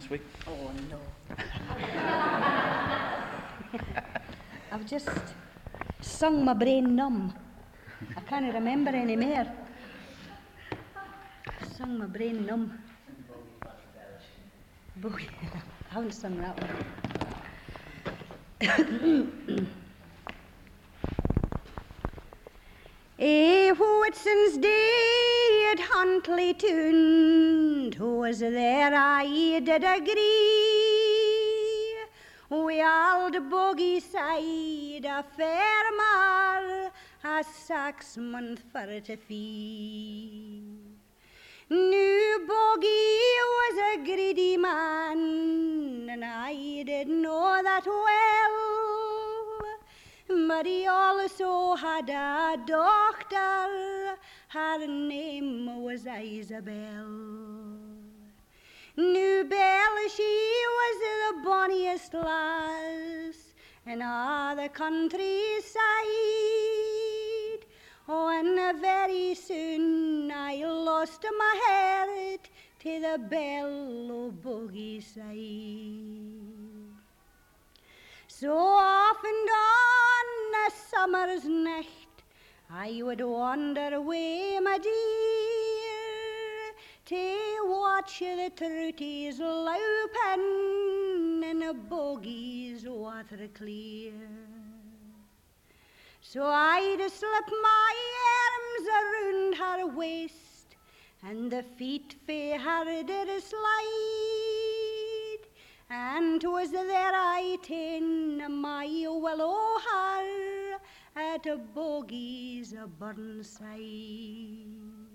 week? Oh, no. I've just sung my brain numb. I can't remember any more. Sung my brain numb. Boy, I haven't sung that one. Whitson's day at Huntley Toon, 'twas there I did agree. We old Bogey side a farmer, a 6 month for to fee. New Bogey was a greedy man, and I did know that well. But he also had a daughter, her name was Isabel. New Belle, she was the bonniest lass in all the countryside. Oh, and very soon I lost my heart to the Belle o' Bogey side. So often on a summer's night I would wander away, my dear, to watch the trooties louping in the bogies water clear. So I'd slip my arms around her waist, and the feet fae her did slide, and 'twas there I ta'en my willow hair at a Bogey's a Burnside.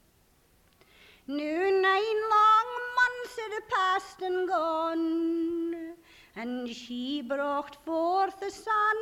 Now 9 long months had passed and gone, and she brought forth the son,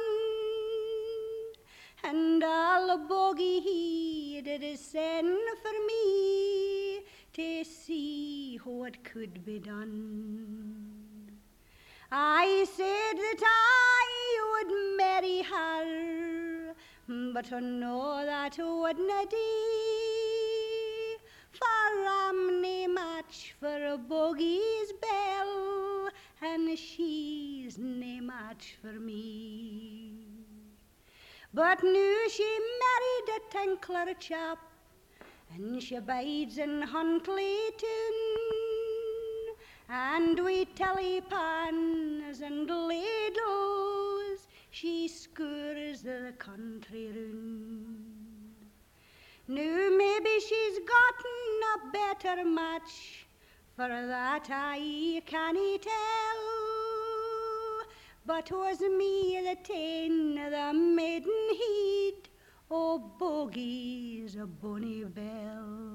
and all Bogey he did send for me to see what could be done. I said that I would marry her, but I know that wouldn't do, for I'm nae match for a Bogey's Belle, and she's nae match for me. But now she married a tinkler chap, and she bides in Huntley Toon, and we tellypans and ladles she scours the country round. Now maybe she's gotten a better match, for that I cannae tell, but 'twas me that ta'en the maiden heed o' Bogey's a bonny bell.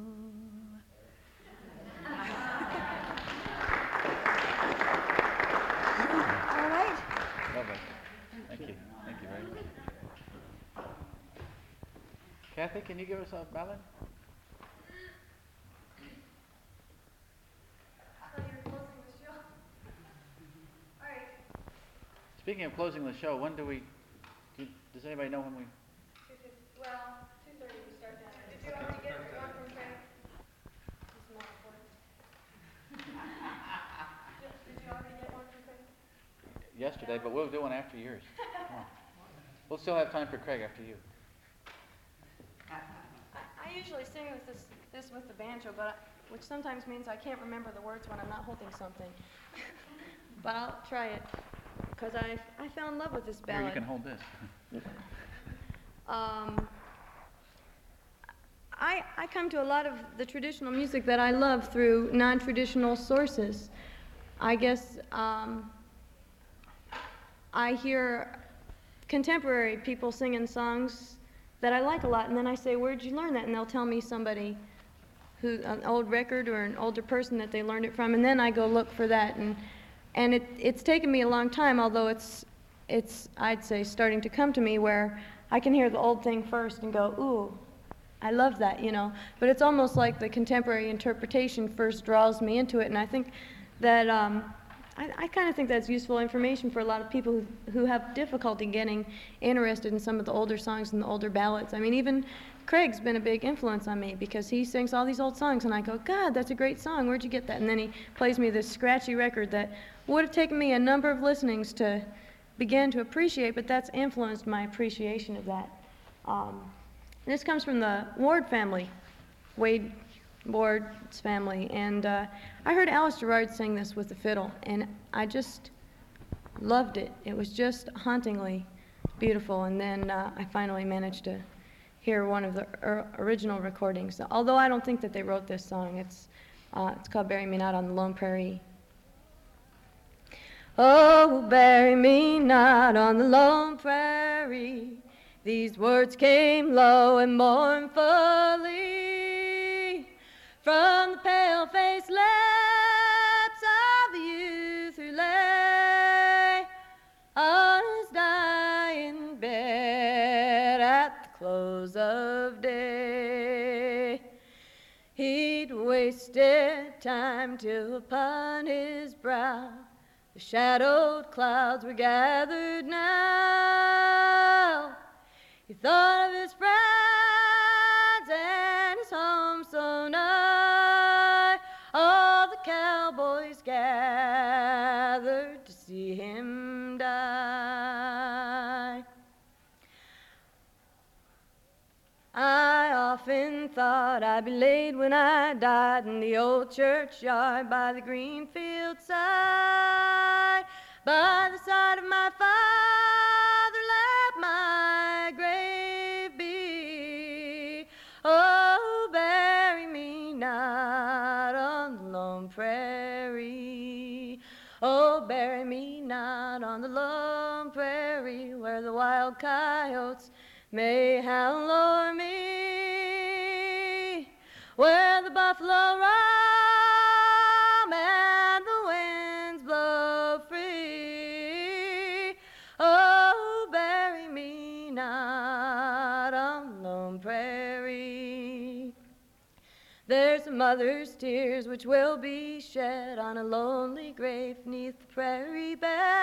All right. Lovely. Thank you. Thank you very much. Kathy, can you give us a ballad? Speaking of closing the show, when do we, does anybody know when we? Well, 2:30 we start down there. Did you already get one from Craig? It's not important. Did you already get one from Craig? Yesterday, but we'll do one after yours. Come on. We'll still have time for Craig after you. I usually sing this with the banjo, which sometimes means I can't remember the words when I'm not holding something. But I'll try it, because I fell in love with this ballad. Here, you can hold this. I come to a lot of the traditional music that I love through non-traditional sources. I guess I hear contemporary people singing songs that I like a lot, and then I say, where'd you learn that? And they'll tell me somebody, an old record or an older person that they learned it from, and then I go look for that. And it's taken me a long time, although it's I'd say starting to come to me where I can hear the old thing first and go, ooh, I love that, you know. But it's almost like the contemporary interpretation first draws me into it, and I think that I kind of think that's useful information for a lot of people who have difficulty getting interested in some of the older songs and the older ballads. I mean, even Craig's been a big influence on me because he sings all these old songs, and I go, God, that's a great song. Where'd you get that? And then he plays me this scratchy record that would have taken me a number of listenings to begin to appreciate, but that's influenced my appreciation of that. This comes from the Ward family, Wade Ward's family, and I heard Alice Gerrard sing this with the fiddle, and I just loved it. It was just hauntingly beautiful, and then I finally managed to hear one of the original recordings, although I don't think that they wrote this song. It's called Bury Me Not on the Lone Prairie. Oh, bury me not on the lone prairie. These words came low and mournfully from the pale-faced lips of the youth who lay on his dying bed at the close of day. He'd wasted time till upon his brow the shadowed clouds were gathered now. He thought of his friends and his home so nigh. All the cowboys gathered to see him die. I often thought I'd be laid when I died in the old churchyard by the green field side. By the side of my father let my grave be. Oh, bury me not on the lone prairie. Oh, bury me not on the lone prairie where the wild coyotes may howl o'er me, where the buffalo roam and the winds blow free. Oh, bury me not on the lone prairie. There's a mother's tears which will be shed on a lonely grave 'neath the prairie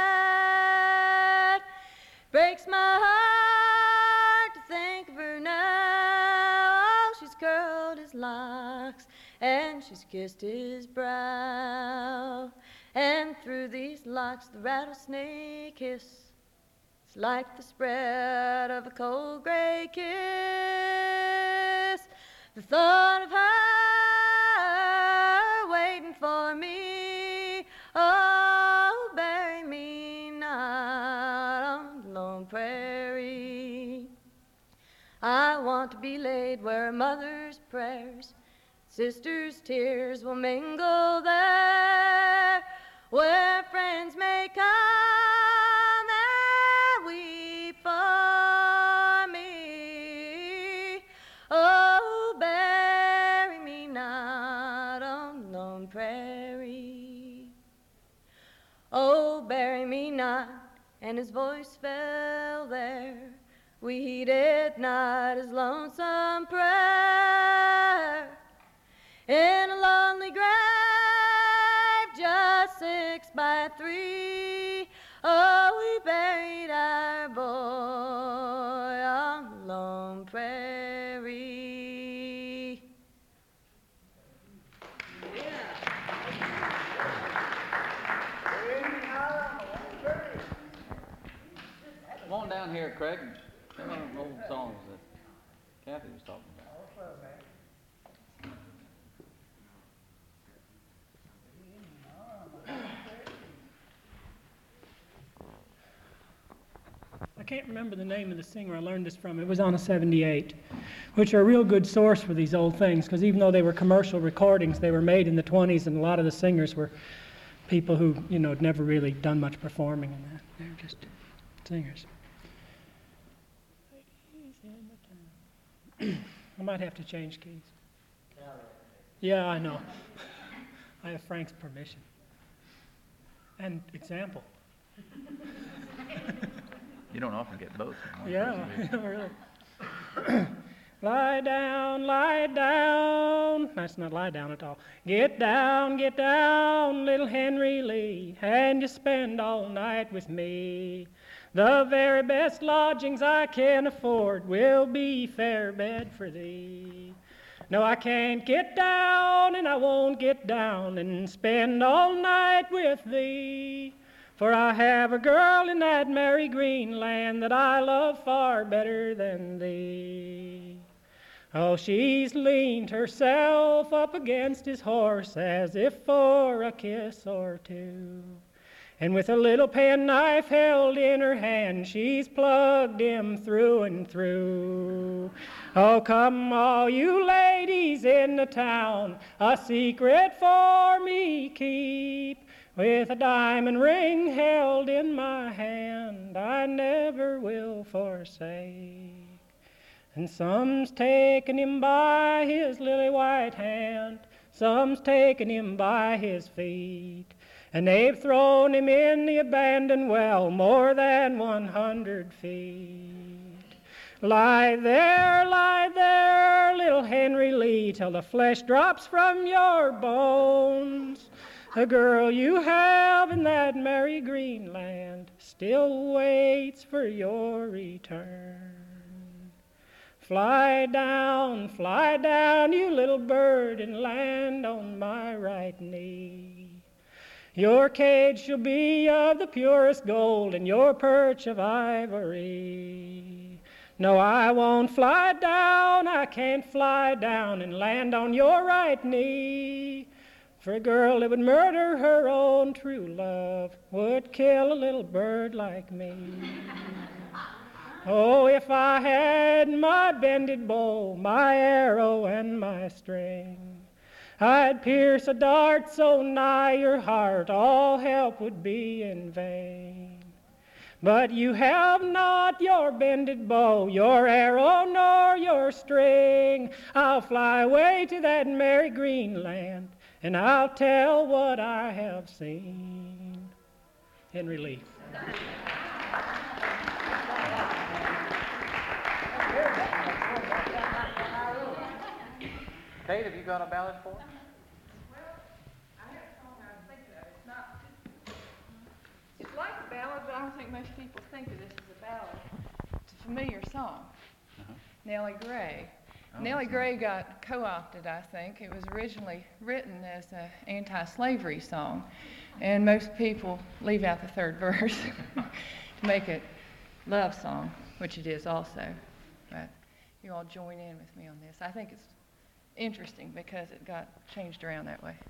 bed. Breaks my heart to think of her now. Oh, she's curled his locks and she's kissed his brow. And through these locks the rattlesnake hiss. It's like the spread of a cold gray kiss. The thought of her waiting for me. Oh, bury me not on the lone prairie. I want to be laid where a mother's prayers, sister's tears will mingle there, where friends may come and weep for me. Oh, bury me not on the lone prairie. Oh, bury me not, and his voice fell there. We heeded not his lonesome prayer. In a lonely grave, just 6 by 3, oh, we buried our boy on the lone prairie. Come on down here, Craig. Sing one of them old songs that Kathy was talking about. I can't remember the name of the singer I learned this from. It was on a 78, which are a real good source for these old things, because even though they were commercial recordings, they were made in the 20s, and a lot of the singers were people who, had never really done much performing in that. They were just singers. I might have to change keys. Yeah, I know. I have Frank's permission. And example. You don't often get both. Yeah, really. Lie down, down. That's not lie down at all. Get down, little Henry Lee, and you spend all night with me. The very best lodgings I can afford will be fair bed for thee. No, I can't get down, and I won't get down and spend all night with thee. For I have a girl in that merry green land that I love far better than thee. Oh, she's leaned herself up against his horse as if for a kiss or two. And with a little penknife held in her hand, she's plugged him through and through. Oh, come all you ladies in the town, a secret for me keep. With a diamond ring held in my hand, I never will forsake. And some's taken him by his lily white hand, some's taken him by his feet, and they've thrown him in the abandoned well more than 100 feet. Lie there, little Henry Lee, till the flesh drops from your bones. The girl you have in that merry green land still waits for your return. Fly down, you little bird, and land on my right knee. Your cage shall be of the purest gold, and your perch of ivory. No, I won't fly down, I can't fly down and land on your right knee. For a girl that would murder her own true love would kill a little bird like me. Oh, if I had my bended bow, my arrow and my string, I'd pierce a dart so nigh your heart, all help would be in vain. But you have not your bended bow, your arrow, nor your string. I'll fly away to that merry green land, and I'll tell what I have seen. Henry Lee. Kate, have you got a ballad for us? It's like a ballad, but I don't think most people think of this as a ballad. It's a familiar song, Nellie Gray. Nellie Gray got co-opted, I think. It was originally written as an anti-slavery song, and most people leave out the third verse to make it love song, which it is also. But you all join in with me on this. I think it's interesting because it got changed around that way.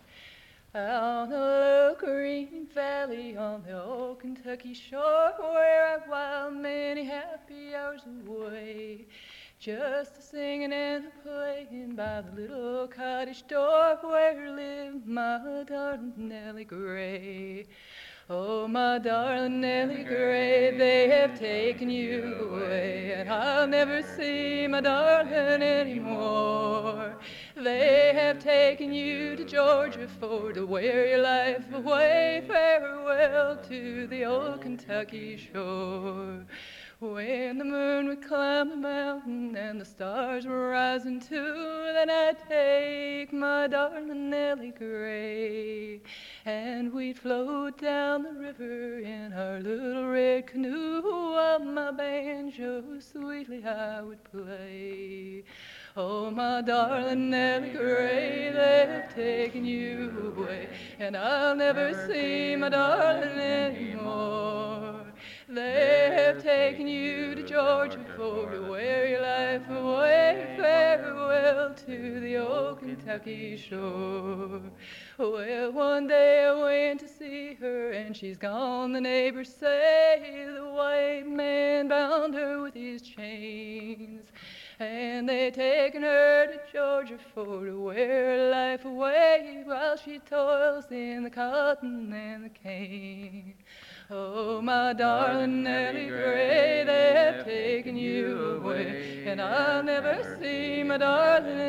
On the low green valley on the old Kentucky shore, where I while many happy hours away, just a singing and a playing by the little cottage door where lived my darling Nellie Gray. Oh, my darling Nellie Gray, they have taken you away, and I'll never see my darling anymore. They have taken you to Georgia for to wear your life away. Farewell to the old Kentucky shore. When the moon would climb the mountain and the stars were rising too, then I'd take my darling Nellie Gray, and we'd float down the river in our little red canoe, while my banjo sweetly I would play. Oh, my darling Nellie Gray, they have taken you away, and I'll never see my darling anymore. They have taken you to Georgia for to wear your life away. Farewell to the old Kentucky shore. Well, one day I went to see her, and she's gone, the neighbors say. The white man bound her with his chains, and they taken her to Georgia for to wear her life away, while she toils in the cotton and the cane. Oh, my darling Nellie Gray, they have taken you away, and I'll never see my darling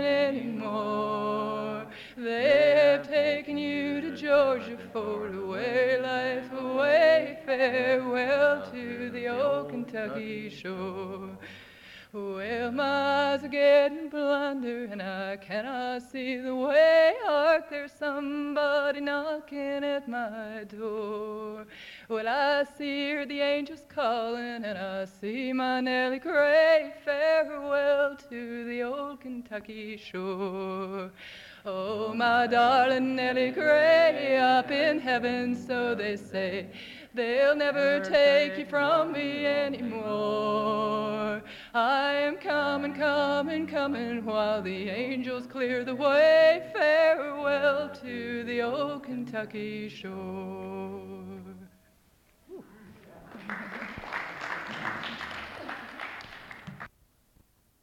anymore. They have taken you to Georgia for to wear your life away. Farewell to the old Kentucky shore. Well, my eyes are getting blinder and I cannot see the way. Hark, there's somebody knocking at my door. Well, I hear the angels calling and I see my Nellie Gray. Farewell to the old Kentucky shore. Oh, my darling Nellie Gray, up in heaven, so they say, they'll never take you from me anymore. I am coming, coming, coming, while the angels clear the way. Farewell to the old Kentucky shore.